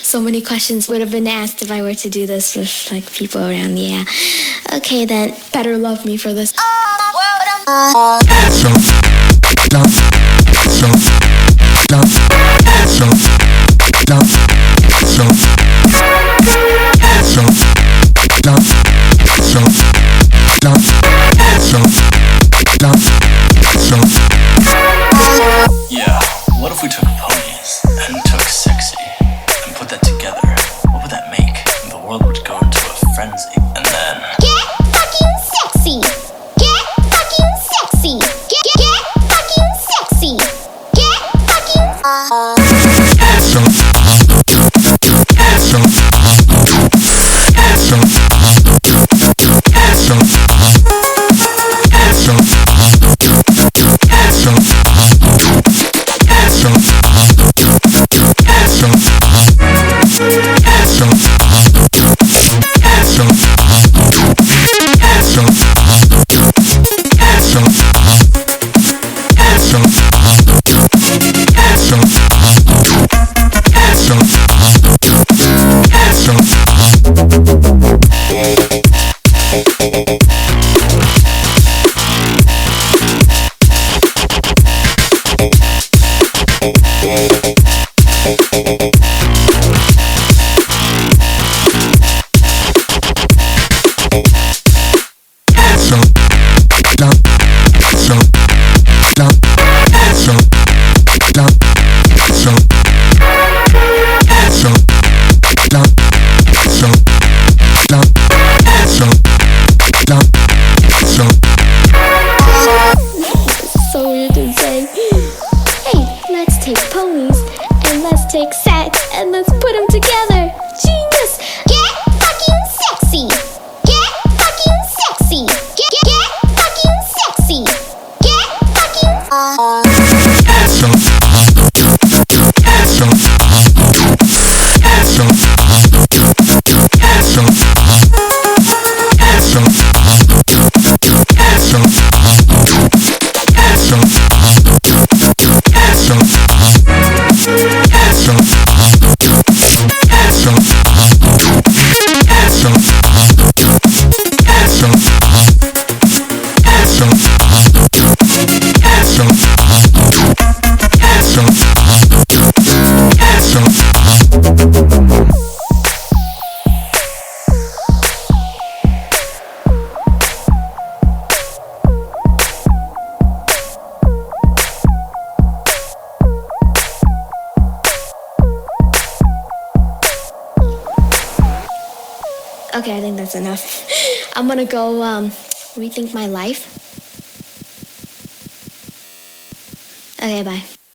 So many questions would have been asked if I were to do this with like people around. Yeah. Okay, then better love me for this. Yeah, what if we took ponies and took sexy and put that together? What would that make? The world would go into a frenzy and then Get fucking sexy. Get fucking sexy. Get fucking sexy. Get so weird to say. Hey, let's take ponies and let's take sex and let's put them together. Genius! Get fucking sexy. Get fucking sexy. Get fucking sexy. Get Okay, I think that's enough. I'm gonna go rethink my life. Okay, bye.